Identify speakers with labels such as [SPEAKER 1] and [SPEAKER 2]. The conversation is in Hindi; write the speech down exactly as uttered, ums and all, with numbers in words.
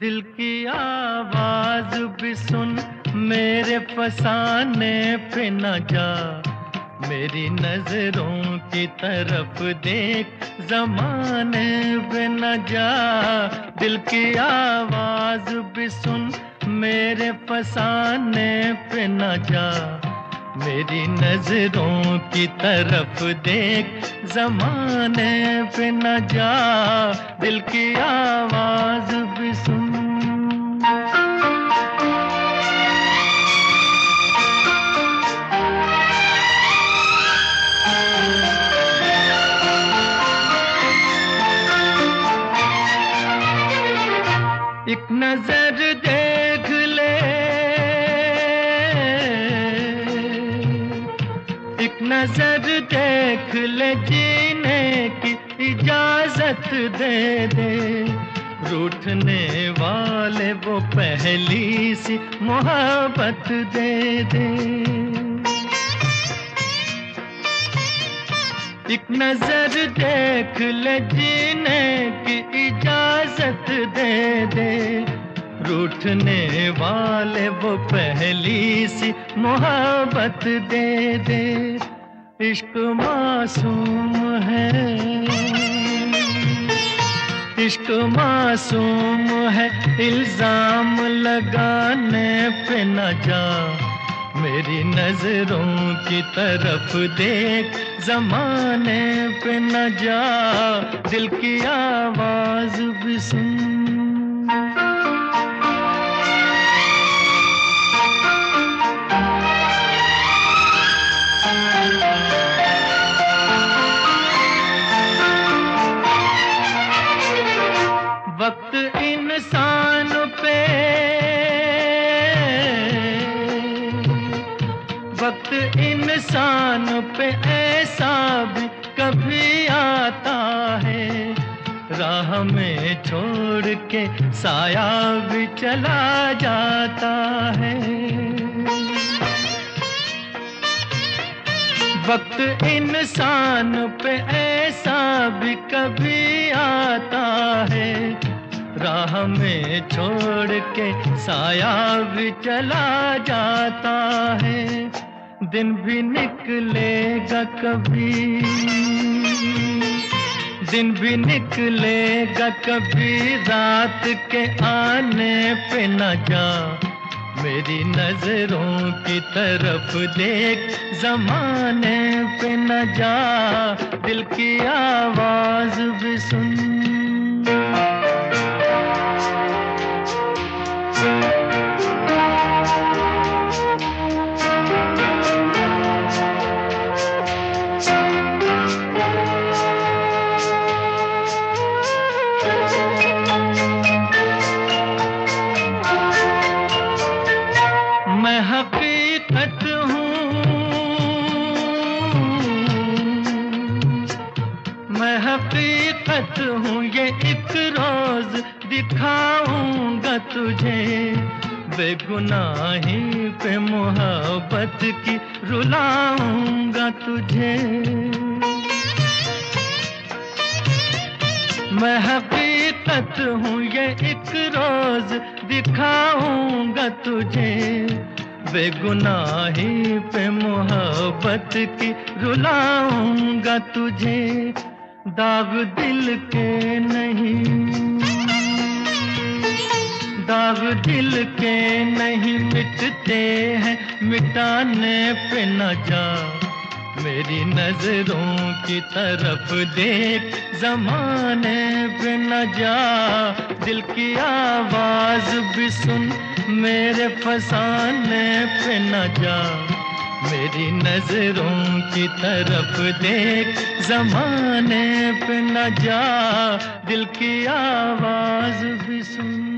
[SPEAKER 1] दिल की आवाज भी सुन, मेरे फसाने पे न जा। मेरी नजरों की तरफ देख, जमाने पे न जा। दिल की आवाज भी सुन, मेरे फसाने पे न जा। मेरी नजरों की तरफ देख, जमाने पे न जा। दिल की आवाज भी सुन। एक नजर देख ले, एक नजर देख ले, जीने की इजाजत दे दे। रूठने वाले वो पहली सी मोहब्बत दे दे। एक नजर देख ले, जीने की इजाजत दे दे। रूठने वाले वो पहली सी मोहब्बत दे दे। इश्क मासूम है, इश्क मासूम है, इल्जाम लगाने पे न जा। मेरी नजरों की तरफ देख, जमाने पे न जा। दिल की आवाज भी सुन। वक्त इंसान पे, वक्त इंसान पे ऐसा भी कभी आता है। राह में छोड़ के साया भी चला जाता है। वक्त इंसान पे ऐसा भी कभी आता है। राह में छोड़ के साया भी चला जाता है। दिन भी निकलेगा कभी, दिन भी निकलेगा कभी, रात के आने पे न जा। मेरी नजरों की तरफ देख, जमाने पे न जा। दिल की आवाज भी सुन। मैं हकीकत हूँ, मैं हकीकत हूँ, ये एक रोज दिखाऊंगा तुझे। बेगुनाही पे मोहब्बत की रुलाऊंगा तुझे। मैं हकीकत हूँ, ये एक रोज दिखाऊंगा तुझे। बेगुनाही पे मोहब्बत की रुलाऊंगा तुझे। दाग दिल के नहीं, दाग दिल के नहीं मिटते हैं, मिटाने पे न जा। मेरी नजरों की तरफ देख, जमाने पे न जा। दिल की आवाज भी सुन, मेरे फसाने पे न जा। मेरी नजरों की तरफ देख, जमाने पे न जा। दिल की आवाज भी सुन।